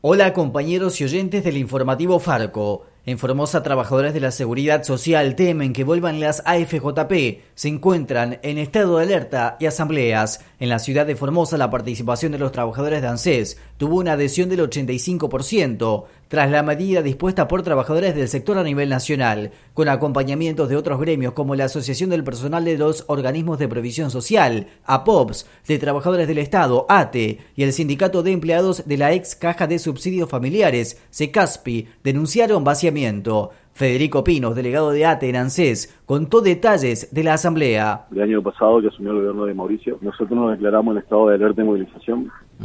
Hola compañeros y oyentes del informativo Farco. En Formosa, trabajadores de la Seguridad Social temen que vuelvan las AFJP. Se encuentran en estado de alerta y asambleas. En la ciudad de Formosa, la participación de los trabajadores de ANSES tuvo una adhesión del 85%, tras la medida dispuesta por trabajadores del sector a nivel nacional, con acompañamientos de otros gremios como la Asociación del Personal de los Organismos de Previsión Social, APOPS, de Trabajadores del Estado, ATE, y el Sindicato de Empleados de la ex Caja de Subsidios Familiares, SECASPI, denunciaron vaciamiento. Federico Pinos, delegado de ATE en ANSES, contó detalles de la asamblea. El año pasado, que asumió el gobierno de Mauricio, nosotros nos declaramos en estado de alerta y movilización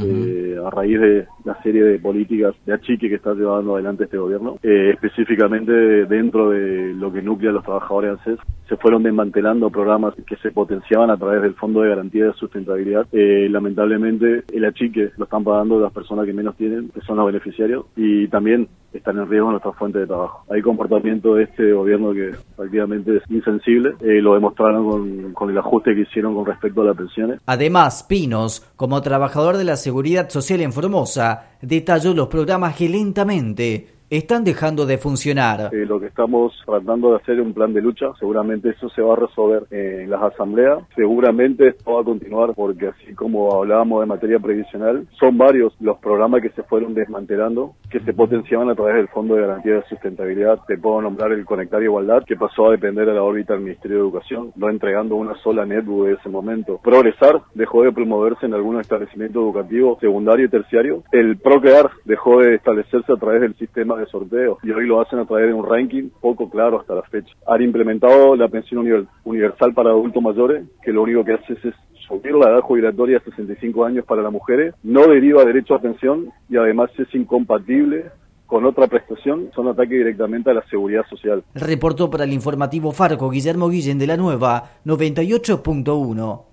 a raíz de la serie de políticas de achique que está llevando adelante este gobierno. Específicamente dentro de lo que nuclea a los trabajadores de ANSES, se fueron desmantelando programas que se potenciaban a través del Fondo de Garantía de Sustentabilidad. Lamentablemente el achique lo están pagando las personas que menos tienen, que son los beneficiarios, y también están en riesgo nuestras fuentes de trabajo. Hay comportamiento de este gobierno que prácticamente es insensible, lo demostraron con el ajuste que hicieron con respecto a las pensiones. Además, Pinos, como trabajador de la Seguridad Social en Formosa, detalló los programas que lentamente están dejando de funcionar. Lo que estamos tratando de hacer es un plan de lucha. Seguramente eso se va a resolver en las asambleas. Seguramente esto va a continuar porque, así como hablábamos de materia previsional, son varios los programas que se fueron desmantelando, que se potenciaban a través del Fondo de Garantía de Sustentabilidad. Te puedo nombrar el Conectar Igualdad, que pasó a depender de la órbita del Ministerio de Educación, no entregando una sola netbook de ese momento. Progresar dejó de promoverse en algunos establecimientos educativos secundario y terciario. El Procrear dejó de establecerse a través del sistema de sorteo y hoy lo hacen a través de un ranking poco claro hasta la fecha. Han implementado la pensión universal para adultos mayores, que lo único que hace es subir la edad jubilatoria a 65 años para las mujeres, no deriva derecho a pensión y además es incompatible con otra prestación, son ataques directamente a la seguridad social. Reportó para el informativo Farco Guillermo Guillén de la Nueva 98.1.